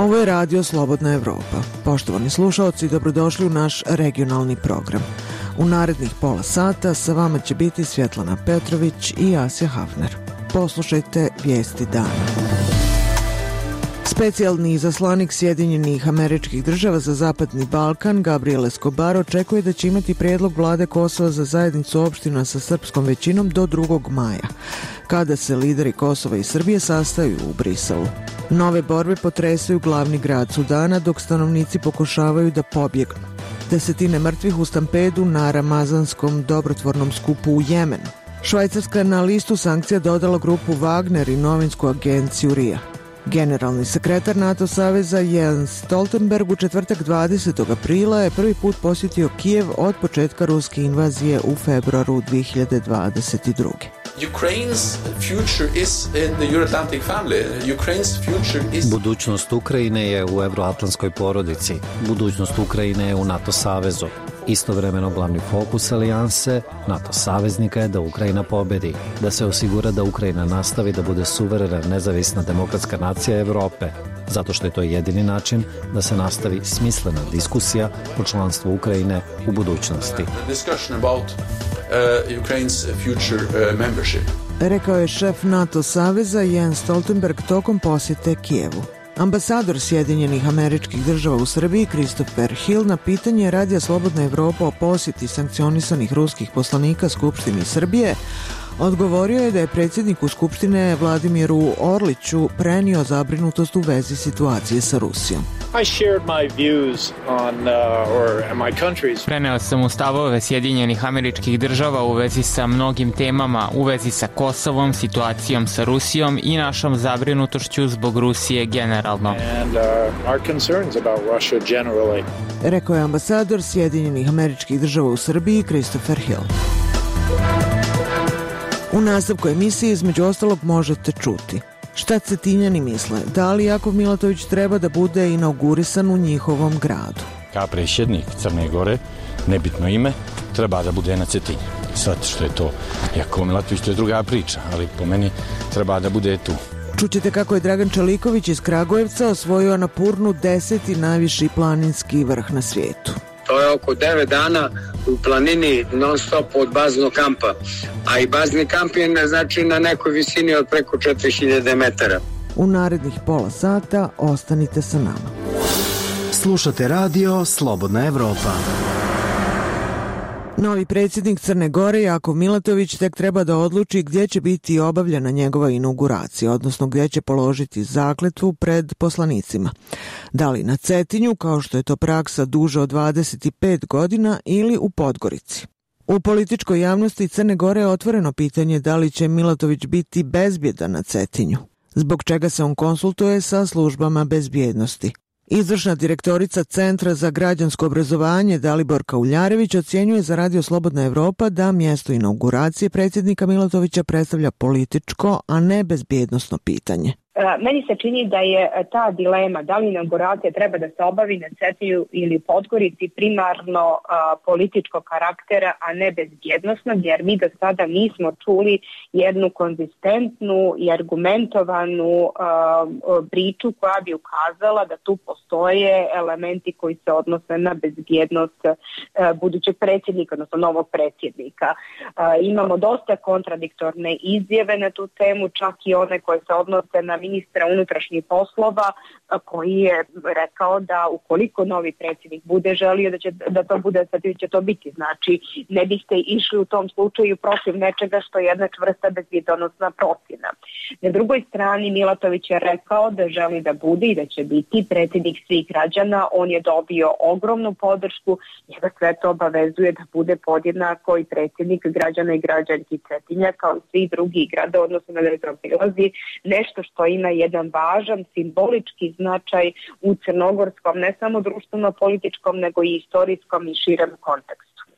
Ovo je Radio Slobodna Evropa. Poštovani slušaoci, dobrodošli u naš regionalni program. U narednih pola sata sa vama će biti Svjetlana Petrović i Asja Hafner. Poslušajte vijesti dana. Specijalni izaslanik Sjedinjenih Američkih Država za Zapadni Balkan, Gabriel Escobar, očekuje da će imati prijedlog vlade Kosova za zajednicu opština sa srpskom većinom do 2. maja, kada se lideri Kosova i Srbije sastaju u Briselu. Nove borbe potresaju glavni grad Sudana, dok stanovnici pokušavaju da pobjegnu. Desetine mrtvih u stampedu na ramazanskom dobrotvornom skupu u Jemenu. Švajcarska je na listu sankcija dodala grupu Wagner i novinsku agenciju RIA. Generalni sekretar NATO saveza Jens Stoltenberg u četvrtak 20. aprila je prvi put posjetio Kijev od početka ruske invazije u februaru 2022. Budućnost Ukrajine je u evroatlantskoj porodici. Budućnost Ukrajine je u NATO savezu. Istovremeno glavni fokus alijanse NATO saveznika je da Ukrajina pobedi, da se osigura da Ukrajina nastavi da bude suverena, nezavisna demokratska nacija Evrope, zato što je to jedini način da se nastavi smislena diskusija o članstvu Ukrajine u budućnosti. Rekao je šef NATO saveza Jens Stoltenberg tokom posjete Kijevu. Ambasador Sjedinjenih Američkih Država u Srbiji Christopher Hill na pitanje Radija Slobodna Evropa o posjeti sankcionisanih ruskih poslanika Skupštini Srbije odgovorio je da je predsjedniku Skupštine Vladimiru Orliću prenio zabrinutost u vezi situacije sa Rusijom. Preneo sam mu stavove Sjedinjenih Američkih Država u vezi sa mnogim temama, u vezi sa Kosovom, situacijom sa Rusijom i našom zabrinutošću zbog Rusije generalno. Rekao je ambasador Sjedinjenih Američkih Država u Srbiji Christopher Hill. U nastavku emisije između ostalog možete čuti šta Cetinjani misle, da li Jakov Milatović treba da bude inaugurisan u njihovom gradu. Kao predsjednik Crne Gore, nebitno ime, treba da bude na Cetinju. Sad što je to Jakov Milatović, to je druga priča, ali po meni treba da bude tu. Čućete kako je Dragan Čaliković iz Kragujevca osvojio Anapurnu 10. najviši planinski vrh na svijetu. To je oko 9 dana u planini non stop od baznog kampa, a i bazni kamp je znači na nekoj visini od preko 4000 metara. U narednih pola sata ostanite sa nama. Slušate radio Slobodna Evropa. Novi predsjednik Crne Gore Jakov Milatović tek treba da odluči gdje će biti obavljena njegova inauguracija, odnosno gdje će položiti zakletvu pred poslanicima. Da li na Cetinju, kao što je to praksa duže od 25 godina, ili u Podgorici. U političkoj javnosti Crne Gore je otvoreno pitanje da li će Milatović biti bezbjedan na Cetinju, zbog čega se on konsultuje sa službama bezbjednosti. Izvršna direktorica Centra za građansko obrazovanje Daliborka Uljarević ocjenjuje za Radio Slobodna Evropa da mjesto inauguracije predsjednika Milatovića predstavlja političko, a ne bezbjednosno pitanje. Meni se čini da je ta dilema da li inauguracija treba da se obavi na Cetinju ili Podgorici primarno političkog karaktera, a ne bezbjednosnog, jer mi do sada nismo čuli jednu konzistentnu i argumentovanu priču koja bi ukazala da tu postoje elementi koji se odnose na bezbjednost budućeg predsjednika, odnosno novog predsjednika. Imamo dosta kontradiktorne izjave na tu temu, čak i one koje se odnose na ministra unutrašnjih poslova, koji je rekao da ukoliko novi predsjednik bude želio da to bude, sad će to biti. Znači, ne biste išli u tom slučaju protiv nečega što je jedna čvrsta bezbjednosna procjena. Na drugoj strani Milatović je rekao da želi da bude i da će biti predsjednik svih građana. On je dobio ogromnu podršku, njega sve to obavezuje da bude podjednako i predsjednik građana i građanki Cetinja kao i svi drugi gradova, odnosno da zaobilazi nešto što ima jedan važan simbolički značaj u crnogorskom, ne samo društveno-političkom, nego i istorijskom i širem kontekstu.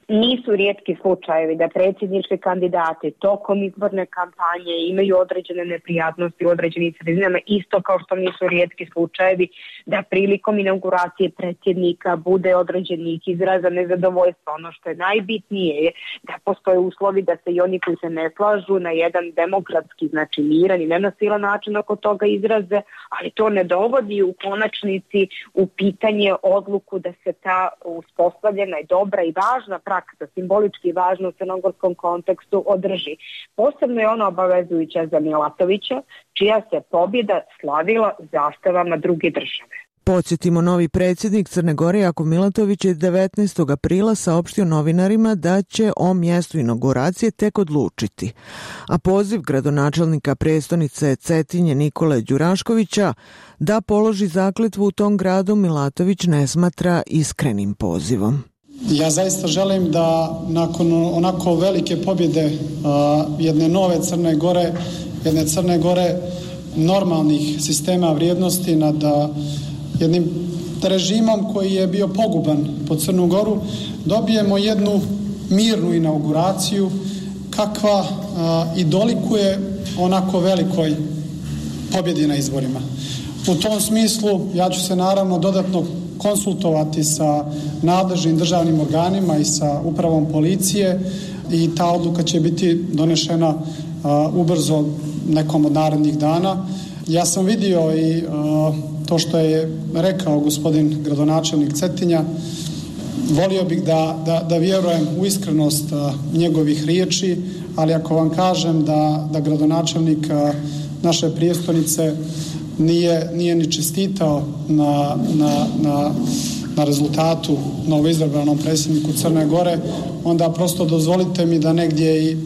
Nisu rijetki slučajevi da predsjednički kandidati tokom izborne kampanje imaju određene neprijatnosti u određenim sredinama, isto kao što nisu rijetki slučajevi da prilikom inauguracije predsjednika bude određenih izraza nezadovoljstva. Ono što je najbitnije je da postoje uslovi da se i oni koji se ne slažu na jedan demokratski, znači miran i nenasilan način oko toga izraze, ali to ne dovodi u konačnici u pitanje odluku da se ta uspostavljena i dobra i važna praksa, simbolički važna u crnogorskom kontekstu, održi. Posebno je ona obavezujuća za Milatovića, čija se pobjeda slavila zastavama druge države. Podsjetimo, novi predsjednik Crne Gore Jakov Milatović je 19. aprila saopštio novinarima da će o mjestu inauguracije tek odlučiti. A poziv gradonačelnika prestonice Cetinje Nikole Đuraškovića da položi zakletvu u tom gradu Milatović ne smatra iskrenim pozivom. Ja zaista želim da nakon onako velike pobjede jedne nove Crne Gore, jedne Crne Gore normalnih sistema vrijednosti nad jednim režimom koji je bio poguban po Crnu Goru, dobijemo jednu mirnu inauguraciju kakva i dolikuje onako velikoj pobjedi na izborima. U tom smislu ja ću se naravno dodatno konsultovati sa nadležnim državnim organima i sa upravom policije i ta odluka će biti donešena ubrzo nekom od narednih dana. Ja sam vidio i to što je rekao gospodin gradonačelnik Cetinja. Volio bih da vjerujem u iskrenost njegovih riječi, ali ako vam kažem da gradonačelnik naše prijestolnice nije ni čestitao na rezultatu novoizabranom predsjedniku Crne Gore, onda prosto dozvolite mi da negdje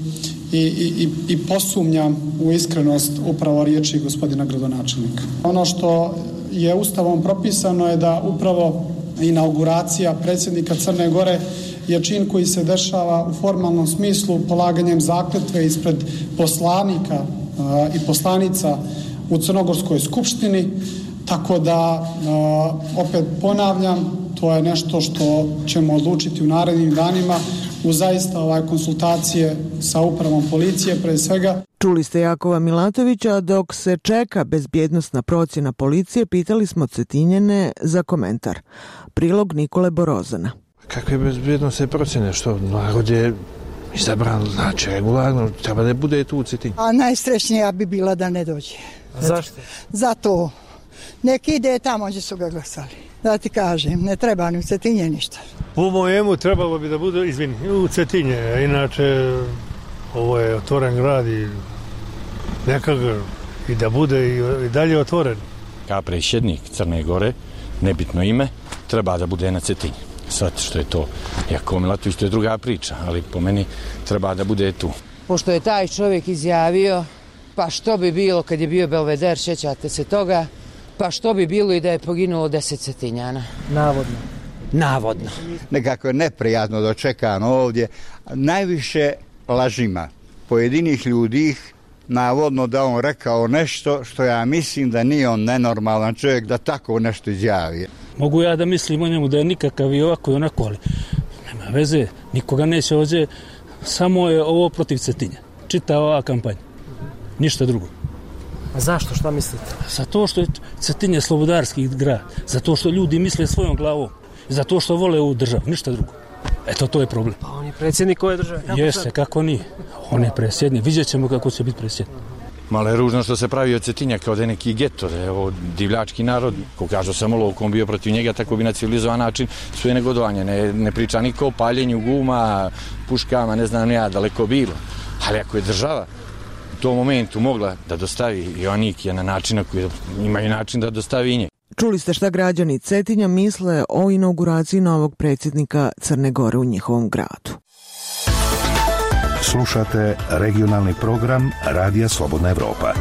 i posumnjam u iskrenost upravo riječi gospodina gradonačelnika. Ono što je Ustavom propisano je da upravo inauguracija predsjednika Crne Gore je čin koji se dešava u formalnom smislu polaganjem zakletve ispred poslanika i poslanica u Crnogorskoj skupštini, tako da opet ponavljam, to je nešto što ćemo odlučiti u narednim danima u zaista konsultacije sa upravom policije pre svega. Čuli ste Jakova Milatovića, dok se čeka bezbjednosna procjena policije, pitali smo Cetinjane za komentar. Prilog Nikole Borozana. Kakve bezbjednosne procjene? Što narod je izabran, znači regularno, treba da bude tu u Cetinju. A najsrećnija bi bila da ne dođe. Zašto? Zato. Neki ide tamo gdje su ga glasali. Da ti kažem, ne treba ni u Cetinje ništa. Po mojemu trebalo bi da bude, u Cetinje, inače ovo je otvoren grad i nekako i da bude i dalje otvoren. Kao predsjednik Crne Gore, nebitno ime, treba da bude na Cetinje. Sad što je to Jakov Milatović, to je druga priča, ali po meni treba da bude tu. Pošto je taj čovjek izjavio, pa što bi bilo kad je bio Belveder, sjećate se toga, pa što bi bilo i da je poginulo 10 Cetinjana. Navodno. Nekako je neprijatno dočekan ovdje. Najviše lažima pojedinih ljudi, navodno da on rekao nešto što ja mislim da nije on nenormalan čovjek da tako nešto izjavi. Mogu ja da mislim o njemu da je nikakav i ovako i onako, ali nema veze, nikoga neće ovdje, samo je ovo protiv Cetinja. Čita ova kampanja. Ništa drugo. A zašto? Šta mislite? Zato što je Cetinje slobodarski grad. Zato što ljudi misle svojom glavom. Zato što vole ovu državu. Ništa drugo. Eto, to je problem. Pa on je predsjednik ove države. Jeste, kako nije. On je predsjednik. Vidjet ćemo kako će biti predsjednik. Malo je ružno što se pravi od Cetinja kao da je neki geto, da je ovo divljački narod. Ko kažu samo lovkom bio protiv njega, tako bi na civilizovan način svoje negodovanje. Ne priča niko o paljenju guma, puškama, ne znam ja, daleko bilo. Ali ako je država u tom momentu mogla da dostavi Joannikija na način na koji imaju način da dostavi i nje. Čuli ste šta građani Cetinja misle o inauguraciji novog predsjednika Crne Gore u njihovom gradu. Slušate regionalni program Radija Slobodna Evropa.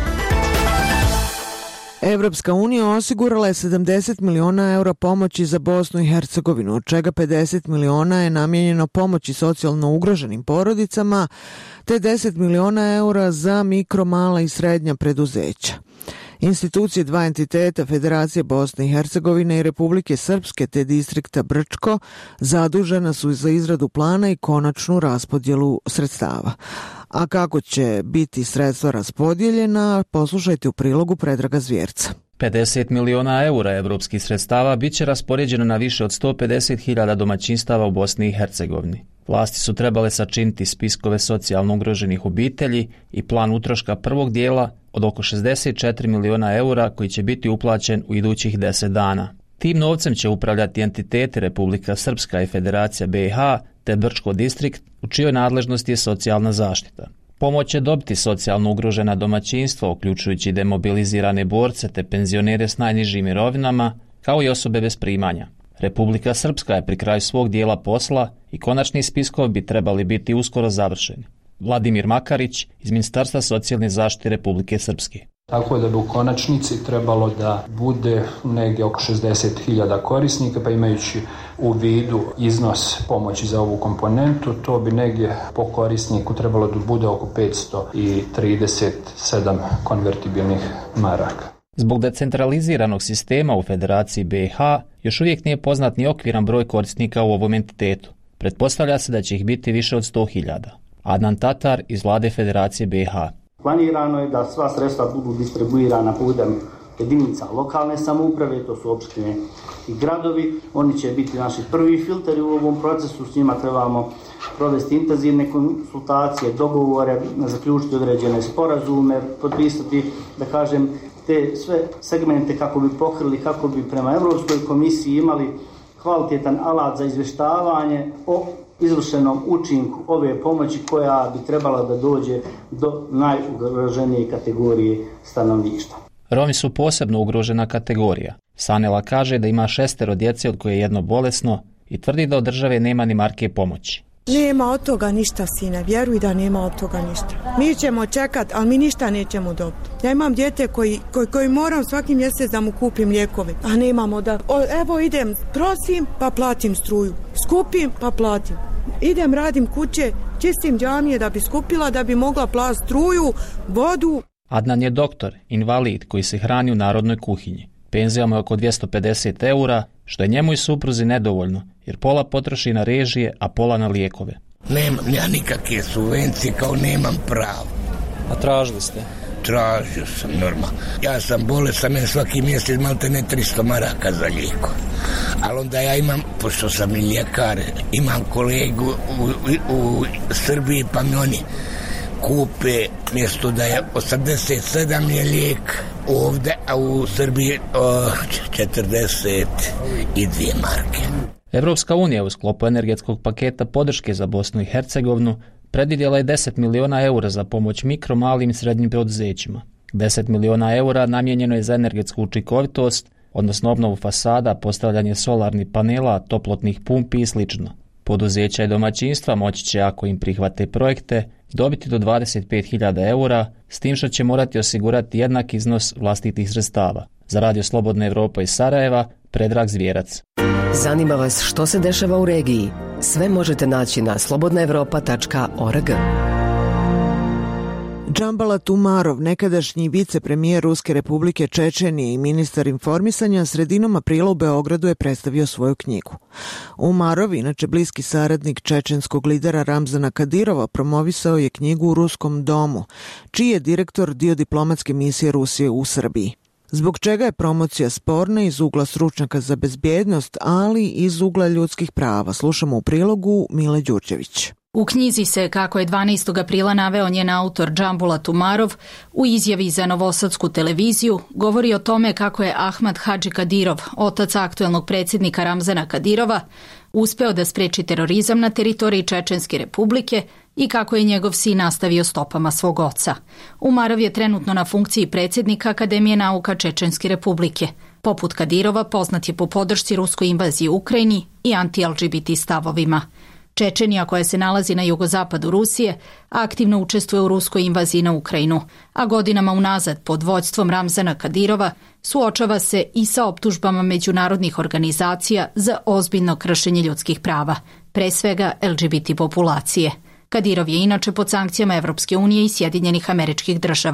Evropska unija osigurala je 70 miliona eura pomoći za Bosnu i Hercegovinu, od čega 50 miliona je namijenjeno pomoći socijalno ugroženim porodicama, te 10 miliona eura za mikro, mala i srednja preduzeća. Institucije dva entiteta Federacije Bosne i Hercegovine i Republike Srpske te distrikta Brčko zadužena su za izradu plana i konačnu raspodjelu sredstava. A kako će biti sredstva raspodijeljena, poslušajte u prilogu Predraga Zvjerca. 50 miliona eura evropskih sredstava bit će raspoređeno na više od 150.000 domaćinstava u Bosni i Hercegovini. Vlasti su trebale sačiniti spiskove socijalno ugroženih obitelji i plan utroška prvog dijela od oko 64 miliona eura koji će biti uplaćen u idućih 10 dana. Tim novcem će upravljati entiteti Republika Srpska i Federacija BiH te Brčko distrikt u čijoj nadležnosti je socijalna zaštita. Pomoć će dobiti socijalno ugrožena domaćinstva, uključujući demobilizirane borce te penzionere s najnižim mirovinama, kao i osobe bez primanja. Republika Srpska je pri kraju svog dijela posla i konačni spiskovi bi trebali biti uskoro završeni. Vladimir Makarić iz Ministarstva socijalne zaštite Republike Srpske. Tako da bi u konačnici trebalo da bude negdje oko 60.000 korisnika, pa imajući u vidu iznos pomoći za ovu komponentu, to bi negdje po korisniku trebalo da bude oko 537 konvertibilnih maraka. Zbog decentraliziranog sistema u Federaciji BiH još uvijek nije poznat ni okviran broj korisnika u ovom entitetu. Pretpostavlja se da će ih biti više od 100.000. Adnan Tatar iz vlade Federacije BiH. Planirano je da sva sredstva budu distribuirana putem jedinica lokalne samouprave, to su opštine i gradovi. Oni će biti naši prvi filteri u ovom procesu, s njima trebamo provesti intenzivne konsultacije, dogovore, zaključiti određene sporazume, potpisati, da kažem, te sve segmente kako bi pokrili, kako bi prema Europskoj komisiji imali kvalitetan alat za izvještavanje o izvršenom učinku ove pomoći koja bi trebala da dođe do najugroženije kategorije stanovništva. Romi su posebno ugrožena kategorija. Sanela kaže da ima 6 djece od koje je jedno bolesno i tvrdi da od države nema ni marke pomoći. Nema od toga ništa, sine, vjeruj da nema od toga ništa. Mi ćemo čekati, ali mi ništa nećemo dobiti. Ja imam dijete koji moram svaki mjesec da mu kupim lijekove, a nemamo da... Evo idem, prosim, pa platim struju. Skupim, pa platim. Idem, radim kuće, čistim džamije da bi skupila, da bi mogla platiti struju, vodu. Adnan je doktor, invalid koji se hrani u narodnoj kuhinji. Penzija mu je oko 250 eura, što je njemu i supruzi nedovoljno, jer pola potroši na režije, a pola na lijekove. Nemam ja nikakve subvencije, kao nemam pravo. A tražili ste? Tražio sam, normalno. Ja sam bolestan, meni svaki mjesec malte ne 300 maraka za lijeko. Ali onda ja imam, pošto sam i ljekar, imam kolegu u Srbiji, pa mi oni kupe, mjesto da je 87 je lijek ovdje, a u Srbiji 42 marke. Evropska unija u sklopu energetskog paketa podrške za Bosnu i Hercegovinu predvidjela je 10 miliona eura za pomoć mikro, malim i srednjim poduzećima. 10 miliona eura namijenjeno je za energetsku učinkovitost, odnosno obnovu fasada, postavljanje solarnih panela, toplotnih pumpi i sl. Poduzeća i domaćinstva moći će, ako im prihvate projekte, dobiti do 25.000 eura, s tim što će morati osigurati jednak iznos vlastitih sredstava. Za Radio Slobodna Evropa iz Sarajeva, Predrag Zvjerac. Zanima vas što se dešava u regiji? Sve možete naći na slobodnaevropa.org. Džambalat Umarov, nekadašnji vicepremijer Ruske republike Čečenije i ministar informisanja, sredinom aprila u Beogradu je predstavio svoju knjigu. Umarov, inače bliski saradnik čečenskog lidera Ramzana Kadirova, promovisao je knjigu u Ruskom domu, čiji je direktor dio diplomatske misije Rusije u Srbiji. Zbog čega je promocija sporna iz ugla stručnjaka za bezbjednost, ali i iz ugla ljudskih prava? Slušamo u prilogu Mile Đurđević. U knjizi se, kako je 12. aprila naveo njen autor Džambulat Umarov, u izjavi za Novosadsku televiziju, govori o tome kako je Ahmad Hadži Kadirov, otac aktuelnog predsjednika Ramzana Kadirova, uspeo da spreči terorizam na teritoriji Čečenske republike i kako je njegov sin nastavio stopama svog oca. Umarov je trenutno na funkciji predsjednika Akademije nauka Čečenske republike. Poput Kadirova, poznat je po podršci ruskoj invaziji u Ukrajini i anti-LGBT stavovima. Čečenija, koja se nalazi na jugozapadu Rusije, aktivno učestvuje u ruskoj invaziji na Ukrajinu, a godinama unazad pod vođstvom Ramzana Kadirova suočava se i sa optužbama međunarodnih organizacija za ozbiljno kršenje ljudskih prava, pre svega LGBT populacije. Kadirov je inače pod sankcijama Evropske unije i Sjedinjenih Američkih Država.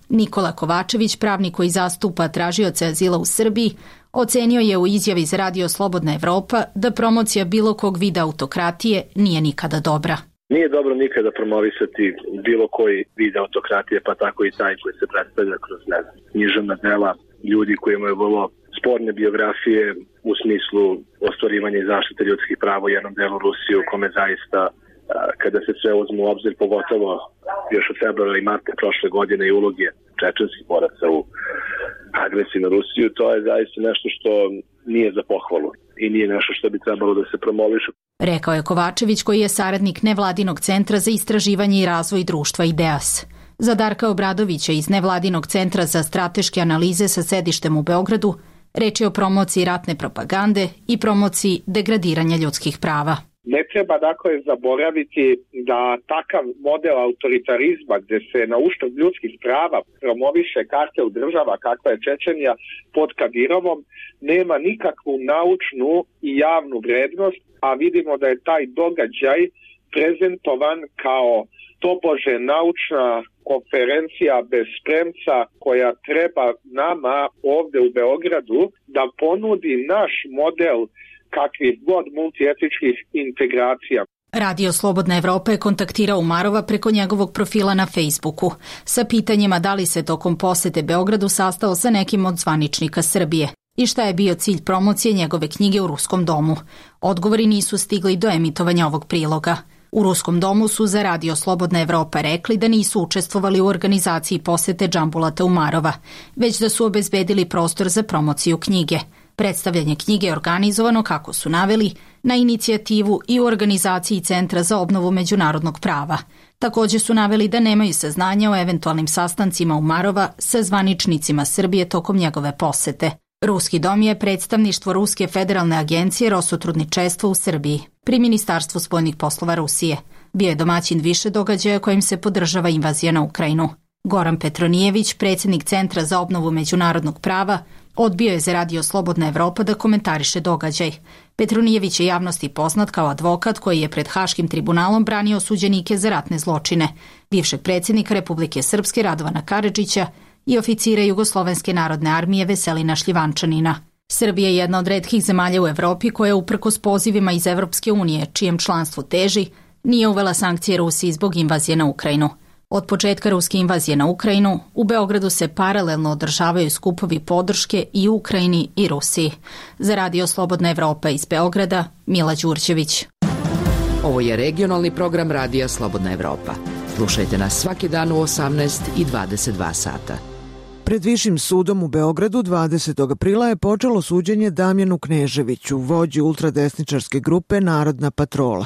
Nikola Kovačević, pravnik koji zastupa tražioce azila u Srbiji, ocenio je u izjavi za Radio Slobodna Evropa da promocija bilo kog vida autokratije nije nikada dobra. Nije dobro nikada promovisati bilo koji vid autokratije, pa tako i taj koji se predstavlja kroz književna dela ljudi koji imaju vrlo sporne biografije u smislu ostvarivanja i zaštite ljudskih prava u jednom delu Rusije, u kome zaista, kada se sve uzme u obzir, pogotovo još od februara i marta prošle godine i uloge čečenskih boraca u agresiji na Rusiju, to je zaista nešto što nije za pohvalu i nije nešto što bi trebalo da se promoviše. Rekao je Kovačević, koji je saradnik Nevladinog centra za istraživanje i razvoj društva IDEAS. Za Darka Obradovića iz Nevladinog centra za strateške analize sa sedištem u Beogradu reč je o promociji ratne propagande i promociji degradiranja ljudskih prava. Ne treba dakle zaboraviti da takav model autoritarizma gdje se na uštrb ljudskih prava promoviše kartel država kakva je Čečenija pod Kadirovom nema nikakvu naučnu i javnu vrednost, a vidimo da je taj događaj prezentovan kao tobože naučna konferencija bez premca koja treba nama ovdje u Beogradu da ponudi naš model kakvih god multietničkih integracija. Radio Slobodna Evropa je kontaktirao Umarova preko njegovog profila na Facebooku sa pitanjima da li se tokom posete Beogradu sastao sa nekim od zvaničnika Srbije i šta je bio cilj promocije njegove knjige u Ruskom domu. Odgovori nisu stigli do emitovanja ovog priloga. U Ruskom domu su za Radio Slobodna Evropa rekli da nisu učestvovali u organizaciji posete Džambulata Umarova, već da su obezbedili prostor za promociju knjige. Predstavljanje knjige je organizovano, kako su naveli, na inicijativu i u organizaciji Centra za obnovu međunarodnog prava. Također su naveli da nemaju saznanja o eventualnim sastancima Umarova sa zvaničnicima Srbije tokom njegove posete. Ruski dom je predstavništvo Ruske federalne agencije Rosotrudničestvo u Srbiji pri Ministarstvu spoljnih poslova Rusije. Bio je domaćin više događaja kojim se podržava invazija na Ukrajinu. Goran Petronijević, predsjednik Centra za obnovu međunarodnog prava, odbio je za Radio Slobodna Evropa da komentariše događaj. Petronijević je javnosti poznat kao advokat koji je pred Haškim tribunalom branio osuđenike za ratne zločine, bivšeg predsjednika Republike Srpske Radovana Karadžića i oficira Jugoslovenske narodne armije Veselina Šljivančanina. Srbija je jedna od retkih zemalja u Evropi koja uprkos pozivima iz Evropske unije, čijem članstvu teži, nije uvela sankcije Rusiji zbog invazije na Ukrajinu. Od početka ruske invazije na Ukrajinu, u Beogradu se paralelno održavaju skupovi podrške i Ukrajini i Rusiji. Za Radio Slobodna Evropa iz Beograda, Mila Đurđević. Ovo je regionalni program Radija Slobodna Evropa. Slušajte nas svaki dan u 18 i 22 sata. Pred Višim sudom u Beogradu 20. aprila je počelo suđenje Damjanu Kneževiću, vođi ultradesničarske grupe Narodna patrola,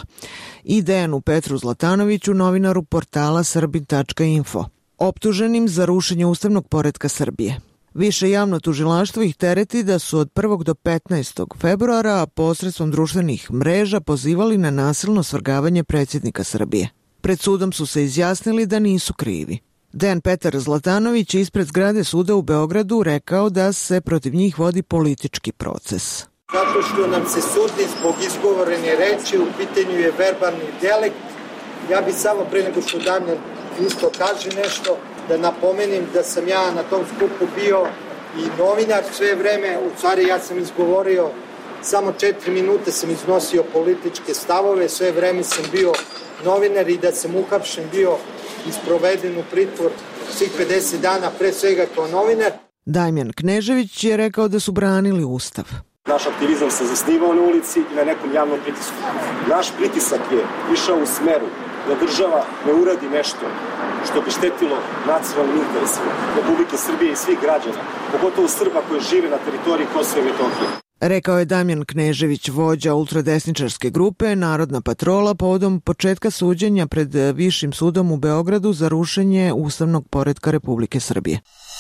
i Dejanu Petru Zlatanoviću, novinaru portala Srbin.info, optuženim za rušenje ustavnog poretka Srbije. Više javno tužilaštvo ih tereti da su od 1. do 15. februara posredstvom društvenih mreža pozivali na nasilno svrgavanje predsjednika Srbije. Pred sudom su se izjasnili da nisu krivi. Dejan Petar Zlatanović je ispred zgrade suda u Beogradu rekao da se protiv njih vodi politički proces. Zato što nam se sudi zbog izgovorene reči, u pitanju je verbalni delikt. Ja bih samo pre nego što Damjan isto kaže nešto, da napomenem da sam ja na tom skupu bio i novinar sve vreme, u stvari ja sam izgovorio samo 4 minute sam iznosio političke stavove, sve vreme sam bio novinar i da sam uhapšen bio isproveden u pritvor svih 50 dana, pre svega kao novinar. Damjan Knežević je rekao da su branili Ustav. Naš aktivizam se zasnivao na ulici i na nekom javnom pritisku. Naš pritisak je išao u smeru da država ne uradi nešto što bi štetilo nacionalnim interesima Republike Srbije i svih građana, pogotovo Srba koji žive na teritoriji Kosova i Metohije. Rekao je Damjan Knežević, vođa ultradesničarske grupe Narodna patrola, povodom početka suđenja pred Višim sudom u Beogradu za rušenje ustavnog poretka Republike Srbije.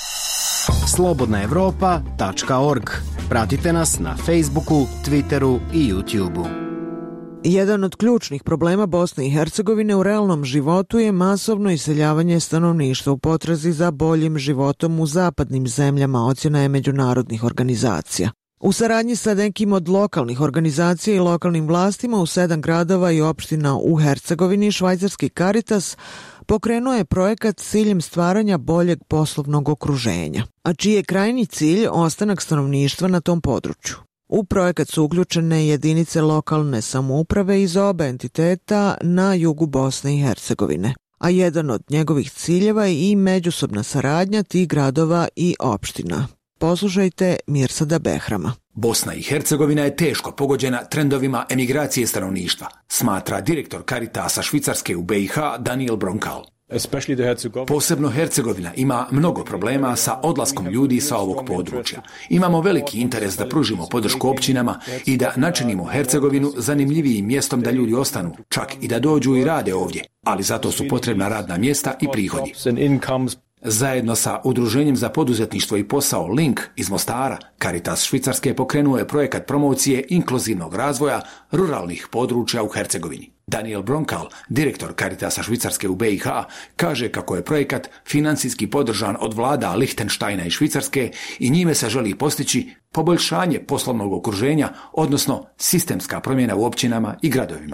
slobodnaevropa.org. Pratite nas na Facebooku, Twitteru i YouTubeu. Jedan od ključnih problema Bosne i Hercegovine u realnom životu je masovno iseljavanje stanovništva u potrazi za boljim životom u zapadnim zemljama, ocjena je međunarodnih organizacija. U saradnji sa nekim od lokalnih organizacija i lokalnim vlastima u 7 gradova i opština u Hercegovini, švajcarski Caritas pokrenuo je projekat s ciljem stvaranja boljeg poslovnog okruženja, a čiji je krajnji cilj ostanak stanovništva na tom području. U projekat su uključene jedinice lokalne samouprave iz oba entiteta na jugu Bosne i Hercegovine, a jedan od njegovih ciljeva je i međusobna saradnja tih gradova i opština. Poslušajte Mirsada Behrama. Bosna i Hercegovina je teško pogođena trendovima emigracije stanovništva, smatra direktor Caritasa Švicarske u BiH Daniel Bronkal. Posebno Hercegovina ima mnogo problema sa odlaskom ljudi sa ovog područja. Imamo veliki interes da pružimo podršku općinama i da načinimo Hercegovinu zanimljivijim mjestom da ljudi ostanu, čak i da dođu i rade ovdje, ali zato su potrebna radna mjesta i prihodi. Zajedno sa Udruženjem za poduzetništvo i posao Link iz Mostara, Caritas Švicarske pokrenuo je projekat promocije inkluzivnog razvoja ruralnih područja u Hercegovini. Daniel Bronkal, direktor Caritasa Švicarske u BiH, kaže kako je projekat financijski podržan od vlada Lihtenštajna i Švicarske i njime se želi postići poboljšanje poslovnog okruženja, odnosno sistemska promjena u općinama i gradovima.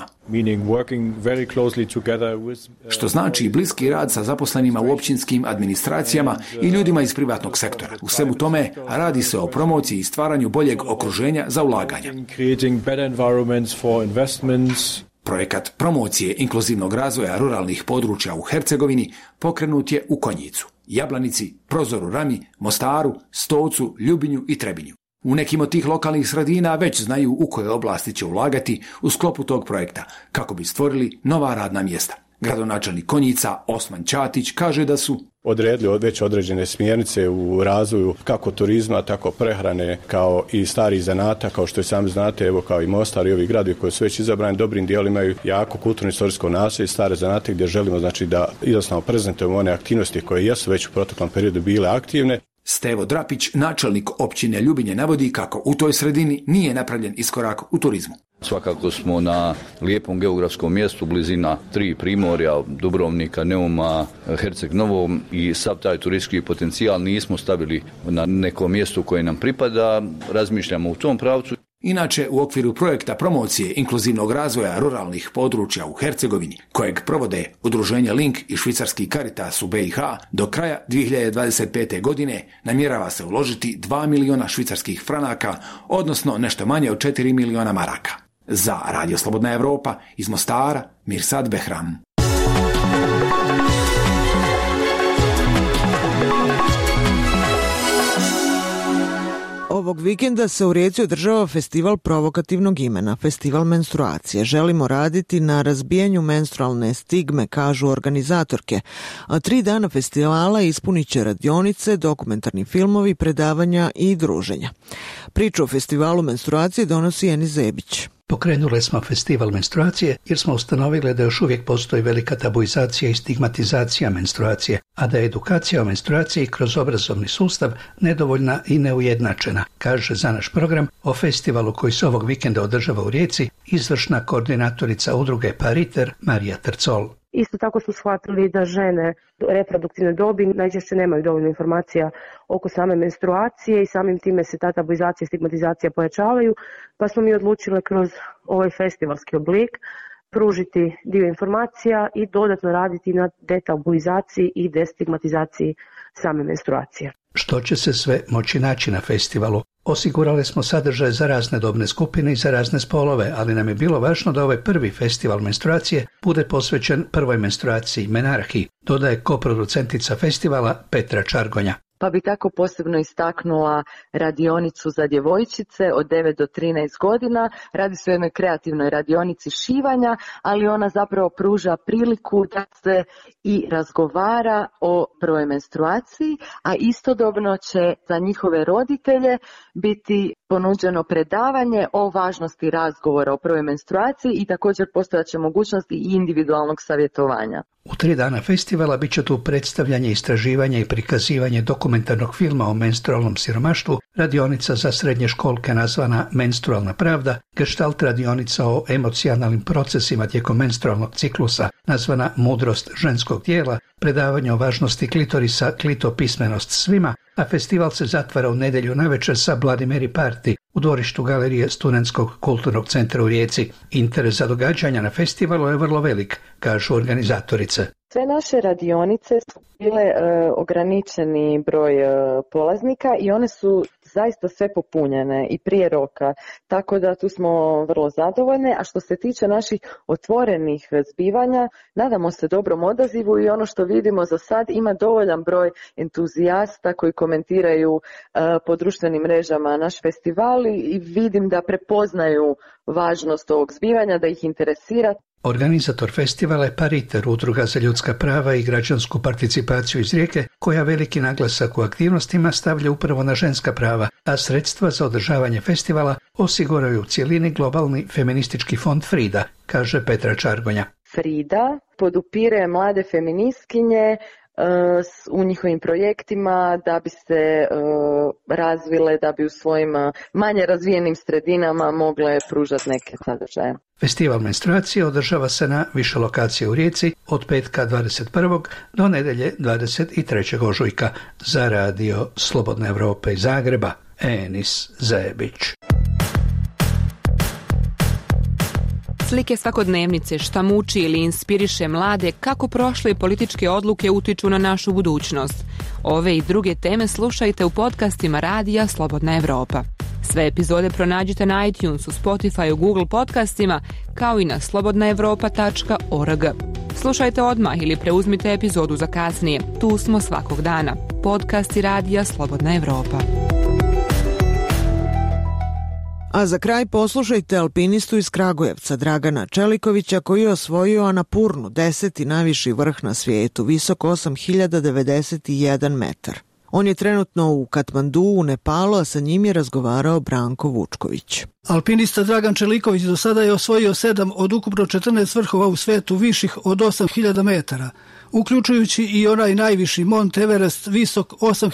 Što znači bliski rad sa zaposlenima u općinskim administracijama i ljudima iz privatnog sektora. U svemu tome radi se o promociji i stvaranju boljeg okruženja za ulaganja. Projekat promocije inkluzivnog razvoja ruralnih područja u Hercegovini pokrenut je u Konjicu, Jablanici, Prozoru Rami, Mostaru, Stocu, Ljubinju i Trebinju. U nekim od tih lokalnih sredina već znaju u koje oblasti će ulagati u sklopu tog projekta kako bi stvorili nova radna mjesta. Gradonačelnik Konjica Osman Ćatić kaže da su odredili već određene smjernice u razvoju kako turizma, tako prehrane, kao i starih zanata, kao što i sami znate, evo kao i Mostar i ovi gradovi koji su već izabrani dobrim dijelom imaju jako kulturno-istorijsko naselje i stare zanate gdje želimo znači da jednostavno prezentujemo one aktivnosti koje jesu već u proteklom periodu bile aktivne. Stevo Drapić, načelnik općine Ljubinje, navodi kako u toj sredini nije napravljen iskorak u turizmu. Svakako smo na lijepom geografskom mjestu, blizina 3 primorja, Dubrovnika, Neuma, Herceg Novo i sav taj turistički potencijal nismo stavili na neko mjesto koje nam pripada, razmišljamo u tom pravcu. Inače, u okviru projekta promocije inkluzivnog razvoja ruralnih područja u Hercegovini, kojeg provode Udruženje Link i švicarski Caritas u BiH, do kraja 2025. godine namjerava se uložiti 2 miliona švicarskih franaka, odnosno nešto manje od 4 miliona maraka. Za Radio Slobodna Evropa iz Mostara, Mirsad Behram. Ovog vikenda se u Rijeci održava festival provokativnog imena, festival menstruacije. Želimo raditi na razbijanju menstrualne stigme, kažu organizatorke, a 3 dana festivala ispunit će radionice, dokumentarni filmovi, predavanja i druženja. Priču o festivalu menstruacije donosi Eni Zebić. Pokrenuli smo festival menstruacije jer smo ustanovili da još uvijek postoji velika tabuizacija i stigmatizacija menstruacije, a da je edukacija o menstruaciji kroz obrazovni sustav nedovoljna i neujednačena, kaže za naš program o festivalu koji se ovog vikenda održava u Rijeci izvršna koordinatorica udruge Pariter Marija Tercol. Isto tako su shvatili da žene reproduktivne dobi najčešće nemaju dovoljno informacija oko same menstruacije i samim time se ta tabuizacija i stigmatizacija pojačavaju, pa smo mi odlučili kroz ovaj festivalski oblik pružiti dio informacija i dodatno raditi na detabuizaciji i destigmatizaciji same menstruacije. Što će se sve moći naći na festivalu? Osigurali smo sadržaj za razne dobne skupine i za razne spolove, ali nam je bilo važno da ovaj prvi festival menstruacije bude posvećen prvoj menstruaciji, menarhiji, dodaje koproducentica festivala Petra Čargonja. Pa bi tako posebno istaknula radionicu za djevojčice od 9 do 13 godina. Radi se o jednoj kreativnoj radionici šivanja, ali ona zapravo pruža priliku da se i razgovara o prvoj menstruaciji, a istodobno će za njihove roditelje biti ponuđeno predavanje o važnosti razgovora o prvoj menstruaciji i također postojaće mogućnosti i individualnog savjetovanja. U 3 dana festivala bit će tu predstavljanje, istraživanje i prikazivanje dokumentarnog filma o menstrualnom siromaštvu, radionica za srednje školke nazvana Menstrualna pravda, gestalt radionica o emocionalnim procesima tijekom menstrualnog ciklusa nazvana Mudrost ženskog tijela, predavanje o važnosti klitorisa, klitopismenost svima, a festival se zatvara u nedjelju navečer sa Bloody Mary Party u dvorištu galerije Studentskog kulturnog centra u Rijeci. Interes za događanja na festivalu je vrlo velik, kažu organizatorice. Sve naše radionice su bile ograničeni broj polaznika i one su zaista sve popunjene i prije roka, tako da tu smo vrlo zadovoljne. A što se tiče naših otvorenih zbivanja, nadamo se dobrom odazivu i ono što vidimo za sad, ima dovoljan broj entuzijasta koji komentiraju po društvenim mrežama naš festival i vidim da prepoznaju važnost ovog zbivanja, da ih interesira. Organizator festivala je Pariter, udruga za ljudska prava i građansku participaciju iz Rijeke, koja veliki naglasak u aktivnostima stavlja upravo na ženska prava, a sredstva za održavanje festivala osiguraju u cjelini globalni feministički fond Frida, kaže Petra Čargonja. Frida podupire mlade feministkinje u njihovim projektima da bi se razvile, da bi u svojim manje razvijenim sredinama mogle pružati neke sadržaje. Festival menstruacije održava se na više lokacije u Rijeci od petka 21. do nedjelje 23. ožujka. Za radio Slobodne Europe iz Zagreba, Enis Zebić. Slike svakodnevnice, šta muči ili inspiriše mlade, kako prošle političke odluke utiču na našu budućnost. Ove i druge teme slušajte u podcastima radija Slobodna Europa. Sve epizode pronađite na iTunesu, Spotify, Google podcastima, kao i na slobodnaevropa.org. Slušajte odmah ili preuzmite epizodu za kasnije. Tu smo svakog dana. Podcasti radija Slobodna Europa. A za kraj poslušajte alpinistu iz Kragujevca Dragana Čelikovića koji je osvojio Anapurnu, 10. najviši vrh na svijetu, visok 8091 metar. On je trenutno u Katmandu u Nepalu, a sa njim je razgovarao Branko Vučković. Alpinista Dragan Čeliković do sada je osvojio 7 od ukupno 14 vrhova u svetu viših od 8000 metara, uključujući i onaj najviši Mont Everest visok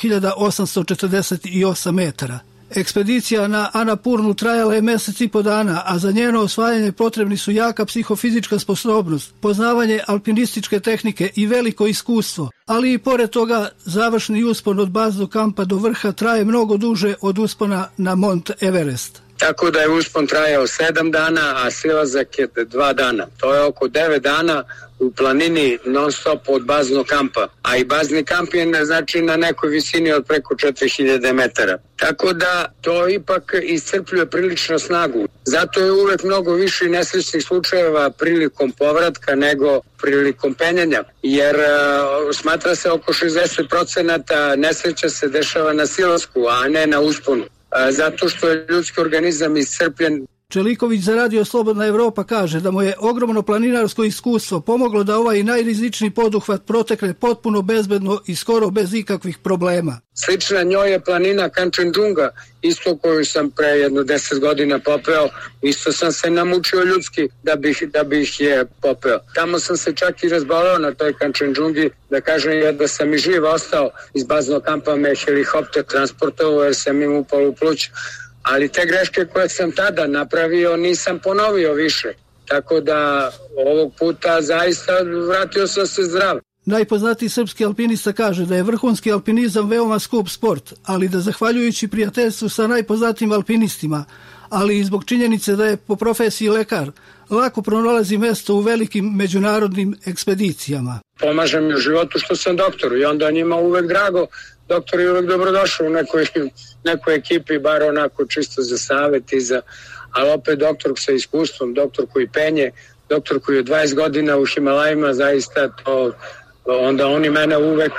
8848 metara. Ekspedicija na Anapurnu trajala je mjesec i po dana, a za njeno osvajanje potrebni su jaka psihofizička sposobnost, poznavanje alpinističke tehnike i veliko iskustvo, ali i pored toga završni uspon od baznog kampa do vrha traje mnogo duže od uspona na Mont Everest. Tako da je uspon trajao 7 dana, a silazak je 2 dana. To je oko 9 dana u planini non stop od baznog kampa. A i bazni kamp je znači na nekoj visini od preko 4000 metara. Tako da to ipak iscrpljuje prilično snagu. Zato je uvek mnogo više nesrećnih slučajeva prilikom povratka nego prilikom penjanja. Jer smatra se oko 60% nesreća se dešava na silasku, a ne na usponu. Zato što je ljudski organizam iscrpljen. Čeliković za radio Slobodna Europa kaže da mu je ogromno planinarsko iskustvo pomoglo da ovaj najrizičniji poduhvat protekne potpuno bezbedno i skoro bez ikakvih problema. Slična njoj je planina Kanchenjunga, isto koju sam pre jedno 10 godina popeo. Isto sam se namučio ljudski da bih je popeo. Tamo sam se čak i razboleo na toj Kanchenjungi, da kažem da sam i živ ostao. Iz baznog kampa me helikopter transportovao jer sam im upao u pluća. Ali te greške koje sam tada napravio nisam ponovio više. Tako da ovog puta zaista vratio sam se zdrav. Najpoznatiji srpski alpinista kaže da je vrhunski alpinizam veoma skup sport, ali da zahvaljujući prijateljstvu sa najpoznatijim alpinistima, ali i zbog činjenice da je po profesiji lekar, lako pronalazi mjesto u velikim međunarodnim ekspedicijama. Pomažem mi u životu što sam doktor i onda njima uvek drago. Doktor je uvek dobrodošao u nekoj ekipi, bar onako čisto za savjet ali opet doktor sa iskustvom, doktor koji penje, doktor koji je 20 godina u Himalajima, zaista to, onda oni mene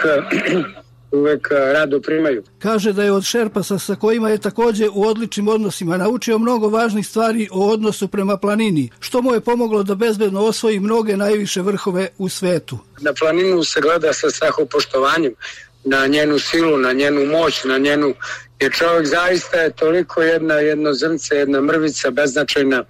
uvek rado primaju. Kaže da je od šerpasa sa kojima je također u odličnim odnosima naučio mnogo važnih stvari o odnosu prema planini, što mu je pomoglo da bezbedno osvoji mnoge najviše vrhove u svetu. Na planinu se gleda sa strahopoštovanjem, na njenu silu, na njenu moć, na njenu, jer čovjek zaista je toliko jedno zrnce, jedna mrvica beznačajna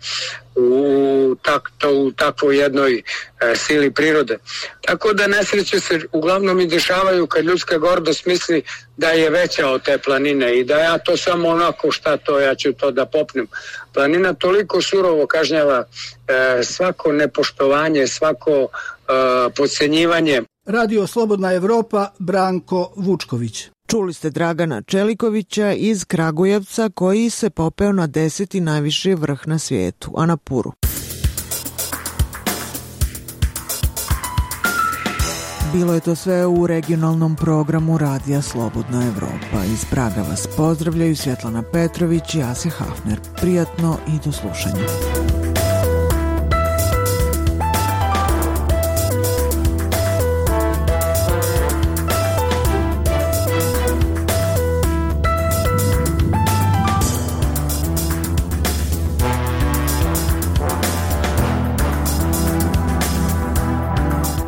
u takvoj jednoj sili prirode. Tako da nesreće se uglavnom i dešavaju kad ljudska gordost misli da je veća od te planine i da ja to samo onako šta to, ja ću to da popnem. Planina toliko surovo kažnjava svako nepoštovanje, svako podcenjivanje. Radio Slobodna Europa, Branko Vučković. Čuli ste Dragana Čelikovića iz Kragujevca koji se popeo na 10. najviši vrh na svijetu, Anapuru. Bilo je to sve u regionalnom programu Radija Slobodna Evropa. Iz Praga vas pozdravljaju Svjetlana Petrović i Asja Hafner. Prijatno i do slušanja.